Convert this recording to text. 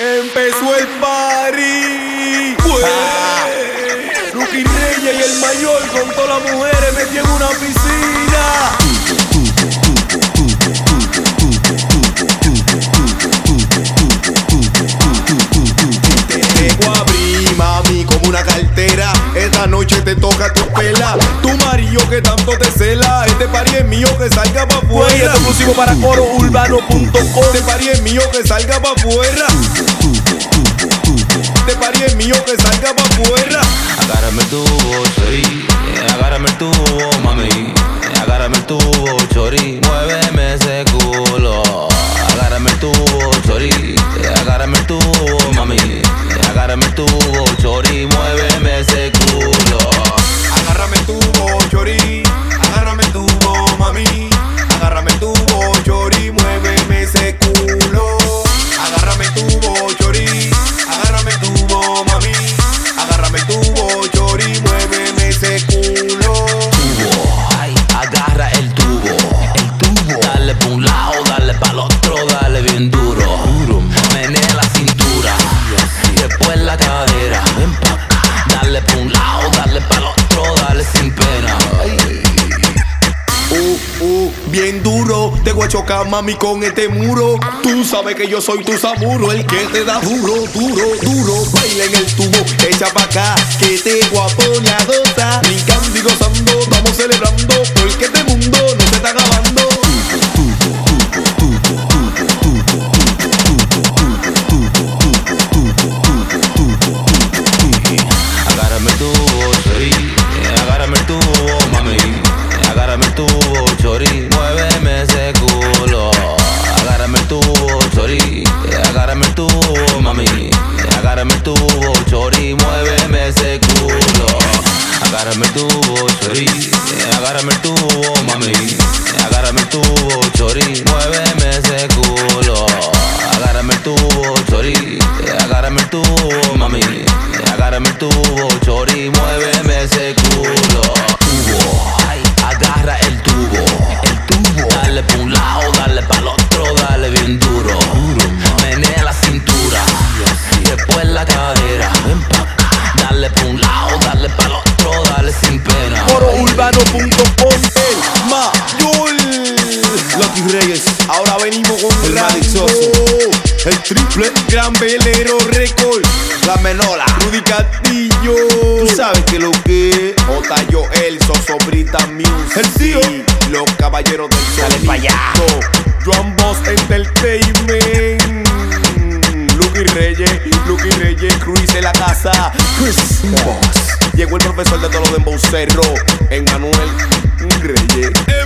Empezó el party. Lucky Reyes y el mayor con todas las mujeres metidos en una piscina. Te voy a abrir, mami, como una cartera. Esta noche te toca tu pela. Tu marido que tanto te cela. Este party es mío, que salga pa' afuera. Este exclusivo para corourbano.com. Este party es mío, que salga pa' afuera. Este party es mío, que salga pa' afuera. Agárrame el tubo, chori. Agárrame el tubo, mami. Agárrame el tubo, chori. Muéveme ese culo. Agárrame el tubo, chori. Agárrame el tubo, mami. Agárrame el tubo, chori. Muéveme ese culo. Agárrame el tubo, chori. Agárrame el tubo, mami. Agárrame el tubo, chori. Muéveme ese culo. Agárrame el tubo, chori. Agárrame el tubo, mami. Agárrame el tubo, chori. Muéveme ese culo. Tubo, ay, agarra el tubo. El tubo. Dale pa' un lado, dale pa'l otro, dale bien duro. Menea la cintura, después la cadera. Ven pa' acá. Dale pa' un lado, dale pa'l otro, dale sin pena. Bien duro, te voy a chocar, mami, con este muro. Tú sabes que yo soy tu Samuro, el que te da duro, duro, duro. Baila en el tubo, echa pa' acá, que te voy a poner a gozar. Brincando y gozando, estamos celebrando, porque este mundo no se está acabando. Agárrame el tubo, chori. Agárrame el tubo, mami. Agárrame el tubo, chori. Muéveme ese culo. Agárrame el tubo, chori. Agárrame el tubo, mami. Agárrame el tubo, chori. Muéveme ese culo. Agárrame el tubo, chori. Agárrame el tubo, mami. Agárrame el tubo, chori. Muéveme ese culo. Agárrame el tubo, chori. Agárrame el tubo, mami. Agárrame el tubo, chori. Muéveme ese culo. Tubo, ay, agarra el tubo. El tubo. Dale pa' un lado, dale pa'l otro, dale bien duro. Menea la cintura, después la cadera. Ven pa' acá. Dale pa' un lado, dale pa'l otro, dale sin pena. Corourbano.com, el mayor. Lucky Reyes, ahora venimos con el Rango, Madixoso, el triple, Gran Velero Record, la Menola, Rudy Castillo. tú sabes que lo que J. Joel, Sosobrita Music, El tío. los caballeros del Dale sonido, pa' allá. Joan Boss Entertainment, Lucky Reyes, Cruz en la casa, Chris Boss. Llegó el profesor de todos los dembowceros, Emmanuel Reyes.